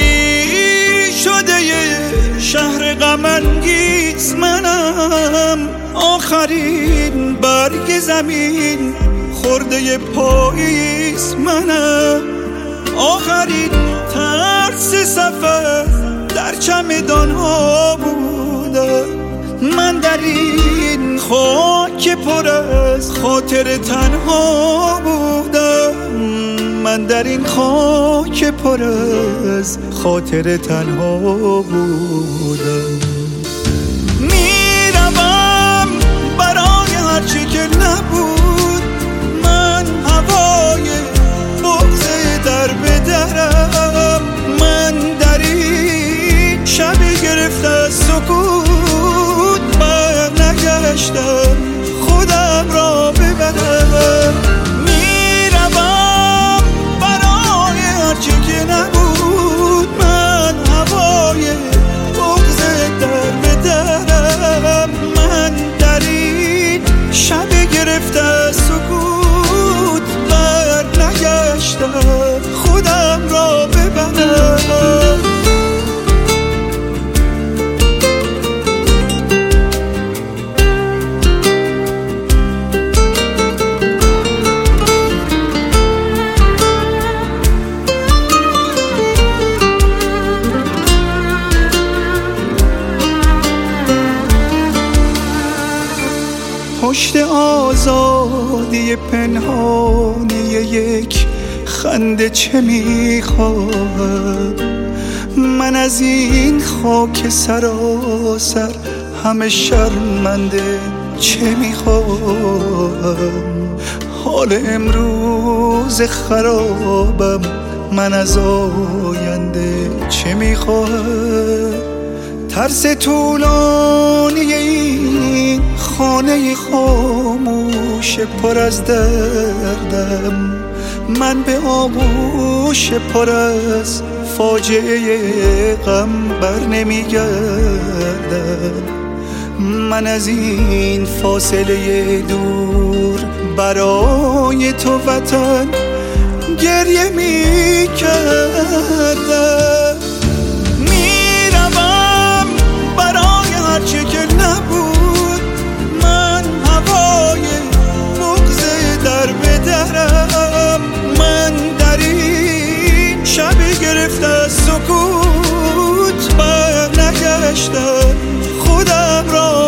خالی شده شهر غم انگیز منم، آخرین برگ زمین خورده پاییز منم، آخرین ترس سفر در چمدان ها بودم. من در این خاک پر از خاطر تنها بودم، من در این خاک پر از خاطر تنها بودم. میروم برای هرچی که نبود، من هوای بغض در به درم، من در این شب گرفته از سکوت بر نگشتم خودم را ببرم. میروم برای هرچی که نبود، من هوای بغض در به درم، من در این شب گرفته از سکوت بر نگشتم خودم را ببرم. پشت آزادی پنهانی یک خنده چه میخواهم؟ من از این خاک سراسر همه شرمنده چه میخواهم؟ حال امروز خرابم، من از آینده چه میخواهم؟ ترس طولانی این خانه خاموش پر از دردم، من به آغوش پر از فاجعه غم بر نمیگردم. من از این فاصله دور برای تو وطن گریه میکردم. میروم برای هرچی که نبود، من هوای بغض در به درم، من در این شب گرفته از سکوت بر نگشتم خودم را